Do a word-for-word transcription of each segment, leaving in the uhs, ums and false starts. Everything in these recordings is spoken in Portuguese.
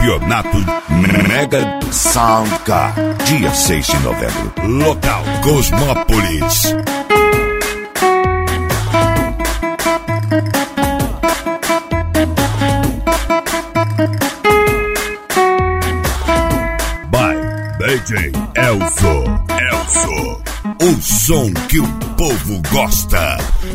Campeonato Mega Soundcar, dia seis de novembro. Local Cosmópolis. By D J Elzo. Elzo. O som que o povo gosta.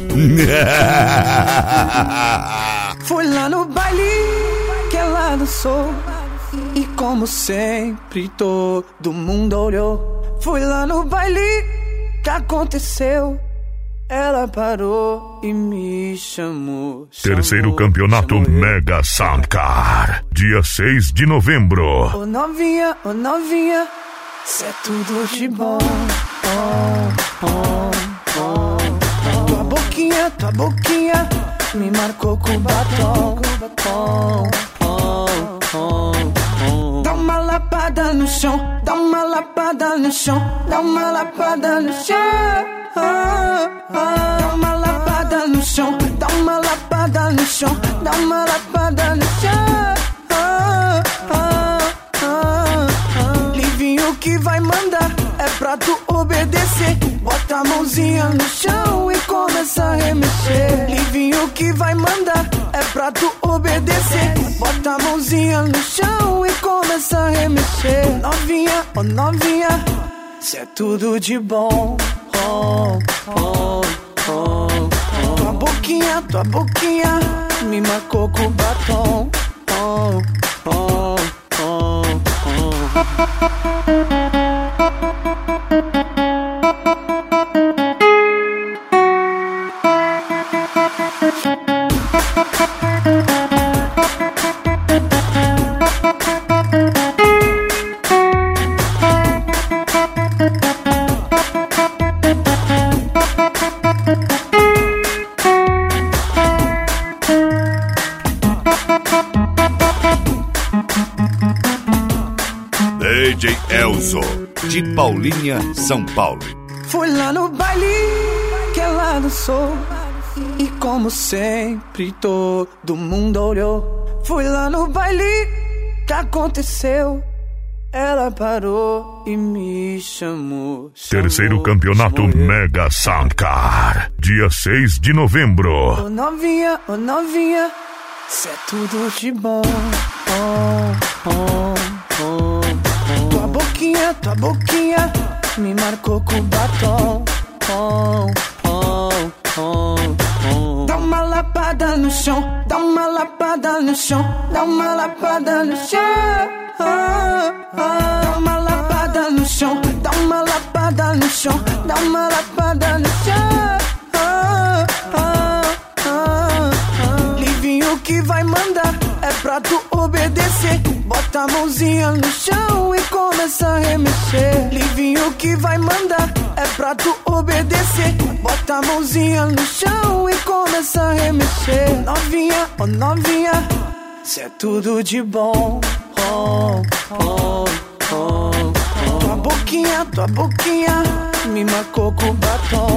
Fui lá no baile que ela dançou, e como sempre todo mundo olhou. Fui lá no baile que aconteceu, ela parou e me chamou. chamou Terceiro campeonato chamou Mega Soundcar, dia seis de novembro. Ô novinha, ô novinha, cê é tudo de bom. Oh, oh, oh. Tua boquinha, tua boquinha me marcou com batom. Oh, oh, oh, oh. Dá uma lapada no chão, dá uma lapada no chão, dá uma lapada no chão. Oh, oh. Dá uma lapada no chão, dá uma lapada no chão, dá uma lapada no chão. Oh, oh, oh, oh. Livinho que vai mandar é pra tu obedecer. Bota a mãozinha no chão e começa a remexer. Livinho que vai mandar é pra tu obedecer. Bota a mãozinha no chão e começa a remexer. Novinha, oh novinha, cê é tudo de bom. Oh, oh, oh, oh. Tua boquinha, tua boquinha me marcou com batom. Oh, oh, oh, oh. D J Elzo, de Paulinha, São Paulo. Fui lá no baile que ela dançou, e como sempre todo mundo olhou. Fui lá no baile que aconteceu, ela parou e me chamou. chamou Terceiro campeonato chamou Mega Soundcar, dia seis de novembro. Ô novinha, ô novinha, cê é tudo de bom. Oh, oh, oh, oh. Tua boquinha, tua boquinha me marcou com batom. Oh, oh, oh, oh. Dá uma lapada no chão, dá uma lapada no chão, dá uma lapada no chão. Oh, oh. Dá uma lapada no chão, dá uma lapada no chão, dá uma lapada no chão. Oh, oh, oh, oh. Livinho que vai mandar é pra tu obedecer. Bota a mãozinha no chão e começa a remexer. Livinho que vai mandar é pra tu obedecer. Bota a mãozinha no chão e começa a remexer. Novinha, oh novinha, cê é tudo de bom. Oh, oh, oh, oh. Tua boquinha, tua boquinha me marcou com batom.